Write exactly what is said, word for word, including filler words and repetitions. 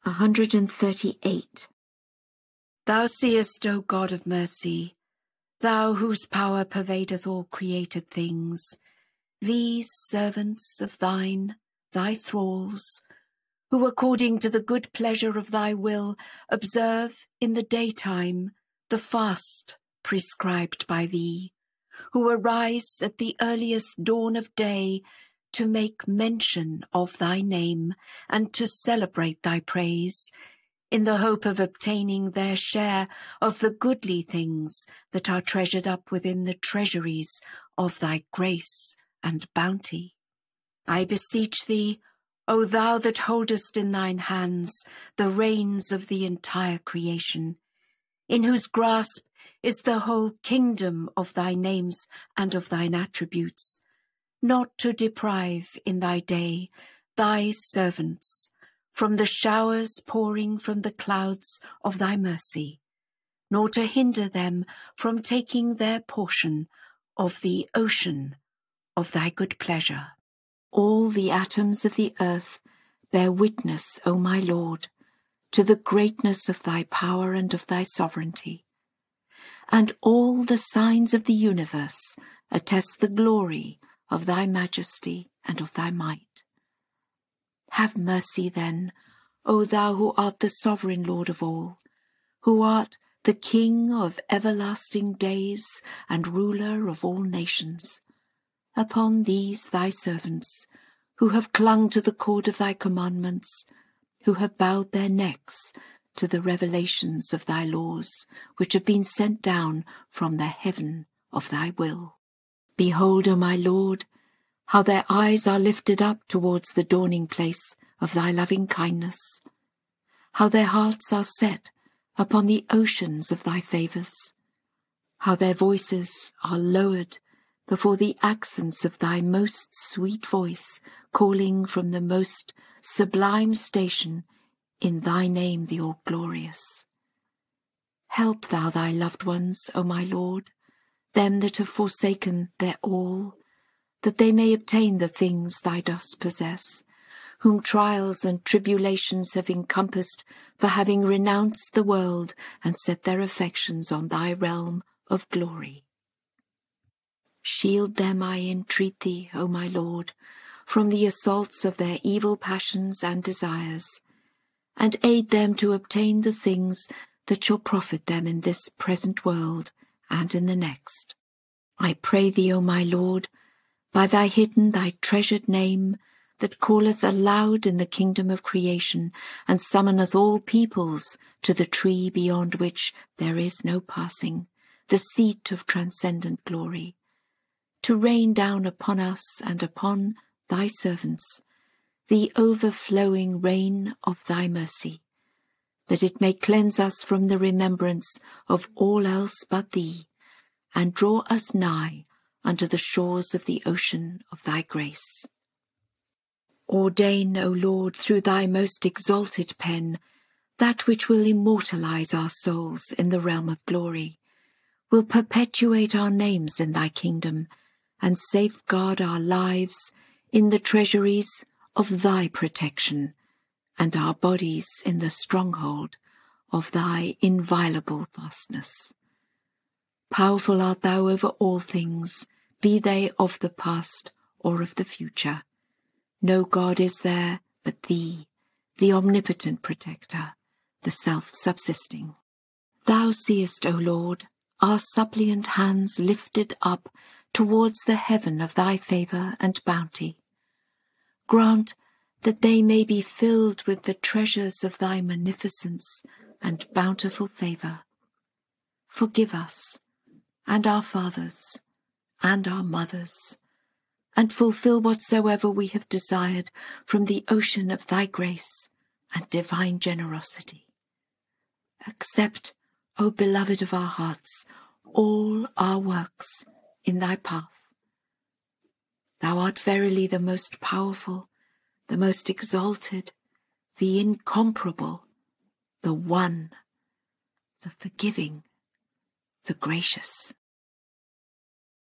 one hundred thirty-eight. Thou seest, O God of mercy, thou whose power pervadeth all created things, these servants of thine, thy thralls, who according to the good pleasure of thy will observe in the daytime the fast prescribed by thee, who arise at the earliest dawn of day to make mention of thy name and to celebrate thy praise, in the hope of obtaining their share of the goodly things that are treasured up within the treasuries of thy grace and bounty. I beseech thee, O thou that holdest in thine hands the reins of the entire creation, in whose grasp is the whole kingdom of thy names and of thine attributes, not to deprive in thy day thy servants from the showers pouring from the clouds of thy mercy, nor to hinder them from taking their portion of the ocean of thy good pleasure. All the atoms of the earth bear witness, O my Lord, to the greatness of thy power and of thy sovereignty, and all the signs of the universe attest the glory of thy majesty and of thy might. Have mercy then, O thou who art the sovereign Lord of all, who art the King of everlasting days and ruler of all nations, upon these thy servants, who have clung to the cord of thy commandments, who have bowed their necks to the revelations of thy laws, which have been sent down from the heaven of thy will. Behold, O my Lord, how their eyes are lifted up towards the dawning place of thy loving kindness, how their hearts are set upon the oceans of thy favours, how their voices are lowered before the accents of thy most sweet voice, calling from the most sublime station in thy name, the all-glorious. Help thou thy loved ones, O my Lord, them that have forsaken their all, that they may obtain the things thou dost possess, whom trials and tribulations have encompassed for having renounced the world and set their affections on thy realm of glory. Shield them, I entreat thee, O my Lord, from the assaults of their evil passions and desires, and aid them to obtain the things that shall profit them in this present world and in the next. I pray thee, O my Lord, by thy hidden, thy treasured name, that calleth aloud in the kingdom of creation, and summoneth all peoples to the tree beyond which there is no passing, the seat of transcendent glory, to rain down upon us and upon thy servants the overflowing rain of thy mercy, that it may cleanse us from the remembrance of all else but thee, and draw us nigh unto the shores of the ocean of thy grace. Ordain, O Lord, through thy most exalted pen, that which will immortalize our souls in the realm of glory, will perpetuate our names in thy kingdom, and safeguard our lives in the treasuries of thy protection, and our bodies in the stronghold of thy inviolable vastness. Powerful art thou over all things, be they of the past or of the future. No God is there but thee, the omnipotent protector, the self-subsisting. Thou seest, O Lord, our suppliant hands lifted up towards the heaven of thy favour and bounty. Grant that they may be filled with the treasures of thy munificence and bountiful favour. Forgive us, and our fathers, and our mothers, and fulfil whatsoever we have desired from the ocean of thy grace and divine generosity. Accept, O beloved of our hearts, all our works in thy path. Thou art verily the most powerful, the most exalted, the incomparable, the one, the forgiving, the gracious.